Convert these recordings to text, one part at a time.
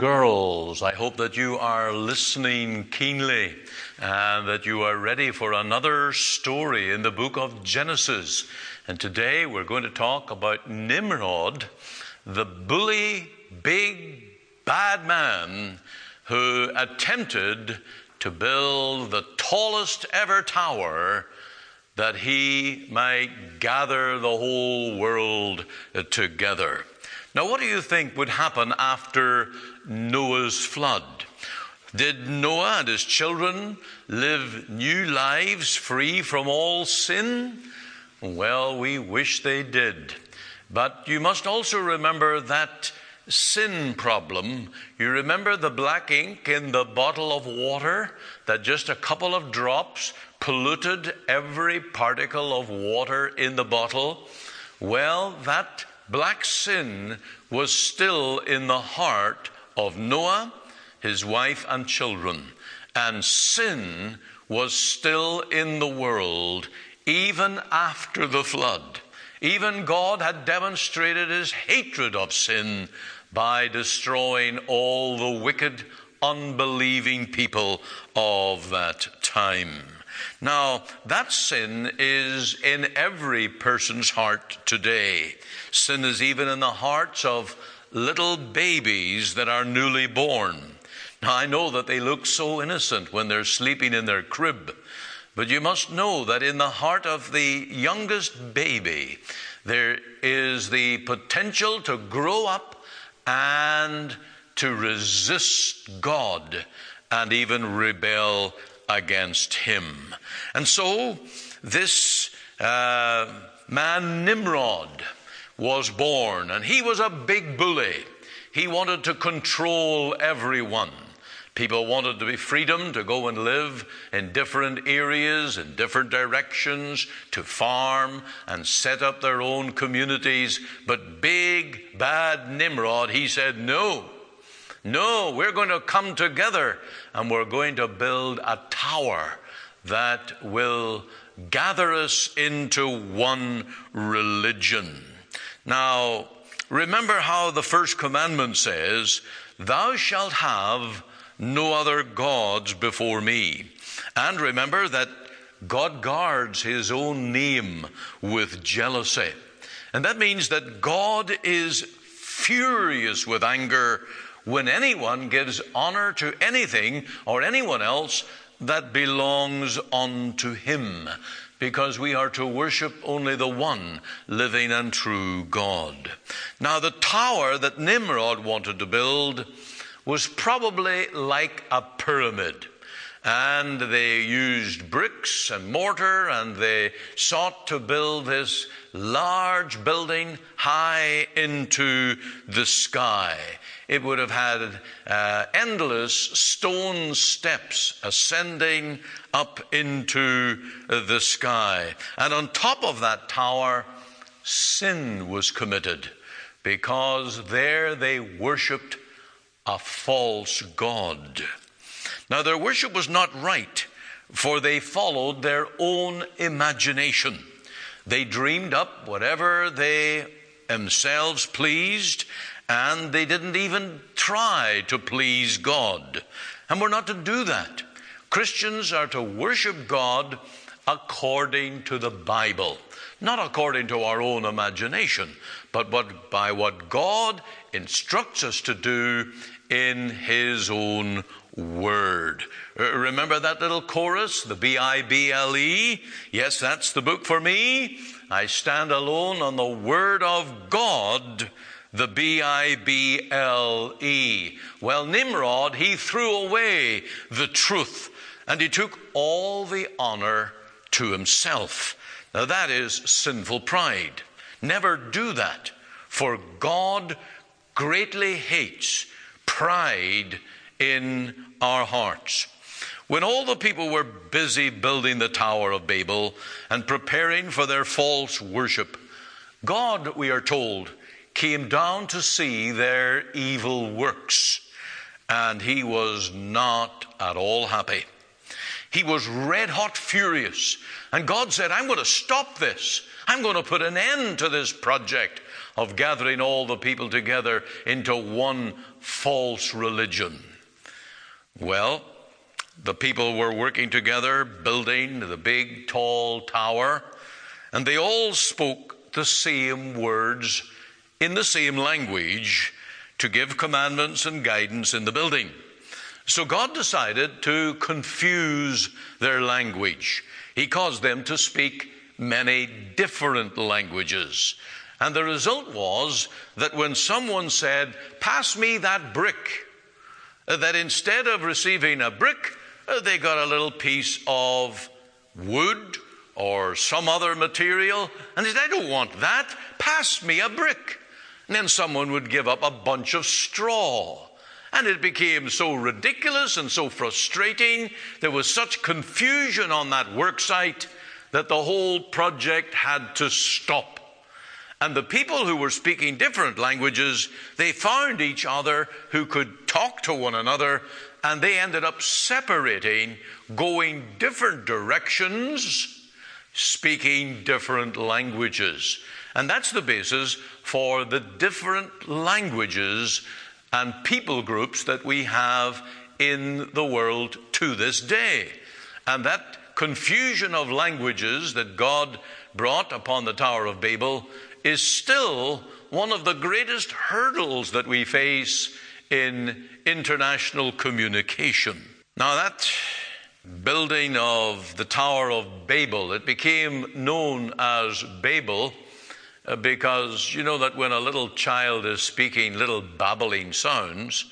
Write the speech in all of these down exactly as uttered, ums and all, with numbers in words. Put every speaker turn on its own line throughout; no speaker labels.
Girls, I hope that you are listening keenly and that you are ready for another story in the book of Genesis. And today we're going to talk about Nimrod, the bully, big, bad man who attempted to build the tallest ever tower that he might gather the whole world together. Now, what do you think would happen after Noah's flood? Did Noah and his children live new lives free from all sin? Well, we wish they did. But you must also remember that sin problem. You remember the black ink in the bottle of water, that just a couple of drops polluted every particle of water in the bottle? Well, that black sin was still in the heart of Noah, his wife and children. And sin was still in the world even after the flood. Even God had demonstrated his hatred of sin by destroying all the wicked, unbelieving people of that time. Now, that sin is in every person's heart today. Sin is even in the hearts of little babies that are newly born. Now, I know that they look so innocent when they're sleeping in their crib, but you must know that in the heart of the youngest baby, there is the potential to grow up and to resist God and even rebel against him. And so this uh, man Nimrod was born, and he was a big bully. He wanted to control everyone. People wanted to be freedom to go and live in different areas, in different directions, to farm and set up their own communities. But big, bad Nimrod, he said, no. No, we're going to come together and we're going to build a tower that will gather us into one religion. Now, remember how the first commandment says, "Thou shalt have no other gods before me." And remember that God guards his own name with jealousy. And that means that God is furious with anger when anyone gives honor to anything or anyone else that belongs unto him, because we are to worship only the one living and true God. Now, the tower that Nimrod wanted to build was probably like a pyramid. And they used bricks and mortar, and they sought to build this large building high into the sky. It would have had uh, endless stone steps ascending up into the sky. And on top of that tower, sin was committed, because there they worshipped a false god. Now, their worship was not right, for they followed their own imagination. They dreamed up whatever they themselves pleased, and they didn't even try to please God. And we're not to do that. Christians are to worship God according to the Bible, not according to our own imagination, but what, by what God instructs us to do in his own word. Remember that little chorus, the B I B L E? Yes, that's the book for me. I stand alone on the word of God, the B I B L E. Well, Nimrod, he threw away the truth, and he took all the honor to himself. Now, that is sinful pride. Never do that, for God greatly hates pride in our hearts. When all the people were busy building the Tower of Babel and preparing for their false worship, God, we are told, came down to see their evil works, and he was not at all happy. He was red hot furious, and God said, I'm going to stop this. I'm going to put an end to this project. of gathering all the people together into one false religion. Well, the people were working together, building the big, tall tower, and they all spoke the same words in the same language to give commandments and guidance in the building. So God decided to confuse their language. He caused them to speak many different languages. And the result was that when someone said, "Pass me that brick," that instead of receiving a brick, they got a little piece of wood or some other material. And they said, "I don't want that. Pass me a brick." And then someone would give up a bunch of straw. And it became so ridiculous and so frustrating. There was such confusion on that work site that the whole project had to stop. And the people who were speaking different languages, they found each other who could talk to one another, and they ended up separating, going different directions, speaking different languages. And that's the basis for the different languages and people groups that we have in the world to this day. And that confusion of languages that God brought upon the Tower of Babel is still one of the greatest hurdles that we face in international communication. Now, that building of the Tower of Babel, it became known as Babel uh, because you know that when a little child is speaking little babbling sounds,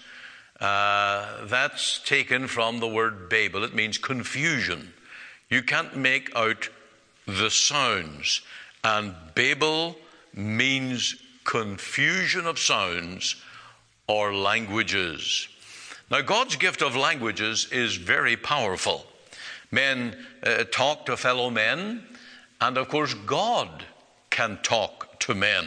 uh, that's taken from the word Babel. It means confusion. You can't make out the sounds. And Babel means confusion of sounds or languages. Now, God's gift of languages is very powerful. Men uh, talk to fellow men, and of course God can talk to men.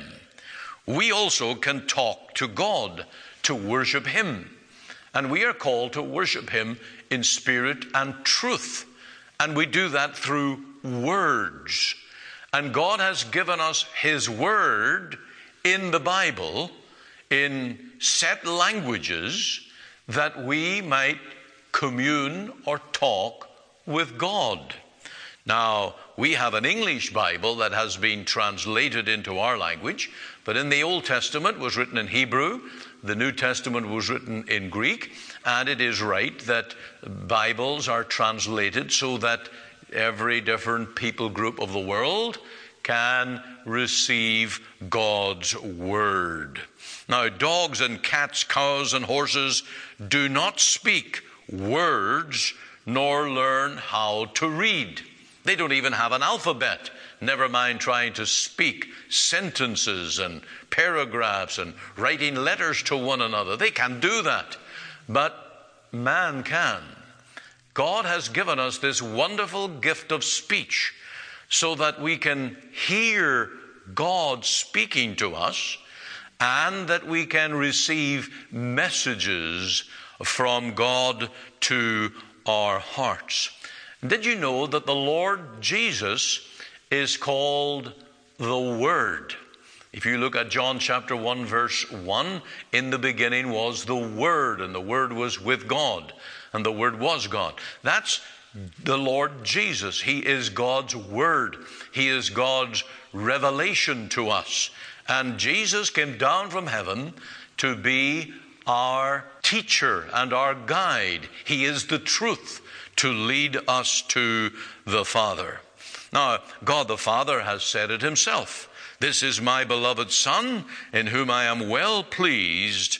We also can talk to God, to worship Him. And we are called to worship Him in spirit and truth. And we do that through words. And God has given us His Word in the Bible in set languages that we might commune or talk with God. Now, we have an English Bible that has been translated into our language, but in the Old Testament was written in Hebrew, the New Testament was written in Greek, and it is right that Bibles are translated so that every different people group of the world can receive God's Word. Now, dogs and cats, cows and horses do not speak words nor learn how to read. They don't even have an alphabet, never mind trying to speak sentences and paragraphs and writing letters to one another. They can't do that, but man can. God has given us this wonderful gift of speech so that we can hear God speaking to us and that we can receive messages from God to our hearts. Did you know that the Lord Jesus is called the Word? If you look at John chapter one, verse one, in the beginning was the Word, and the Word was with God, and the Word was God. That's the Lord Jesus. He is God's Word. He is God's revelation to us. And Jesus came down from heaven to be our teacher and our guide. He is the truth to lead us to the Father. Now, God the Father has said it Himself. This is my beloved Son, in whom I am well pleased.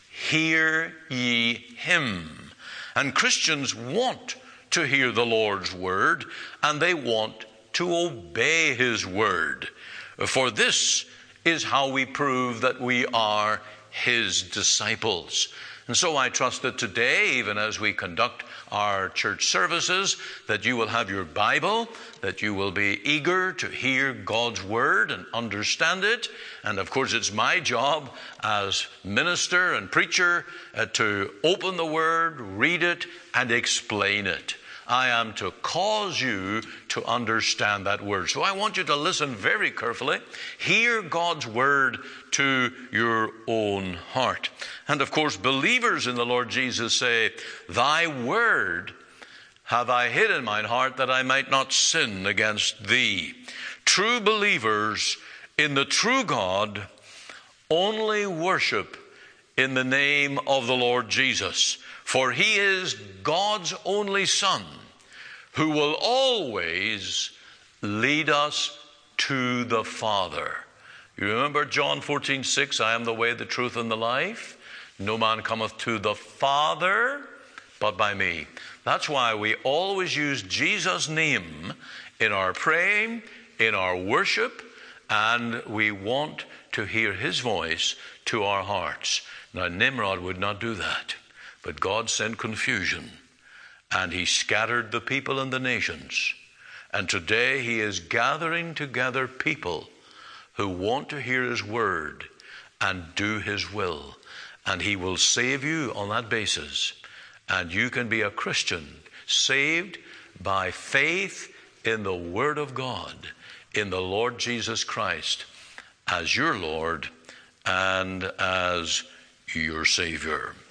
Hear ye Him. And Christians want to hear the Lord's word, and they want to obey His word. For this is how we prove that we are His disciples. And so I trust that today, even as we conduct our church services, that you will have your Bible, that you will be eager to hear God's word and understand it. And of course, it's my job as minister and preacher uh, to open the word, read it, and explain it. I am to cause you to understand that word. So I want you to listen very carefully. Hear God's word to your own heart. And of course, believers in the Lord Jesus say, thy word have I hid in mine heart that I might not sin against thee. True believers in the true God only worship in the name of the Lord Jesus. For he is God's only Son, who will always lead us to the Father. You remember John fourteen six, I am the way, the truth, and the life. No man cometh to the Father but by me. That's why we always use Jesus' name in our praying, in our worship, and we want to hear his voice to our hearts. Now, Nimrod would not do that, but God sent confusion, and he scattered the people and the nations. And today he is gathering together people who want to hear his word and do his will. And he will save you on that basis. And you can be a Christian, saved by faith in the word of God, in the Lord Jesus Christ, as your Lord and as your Savior.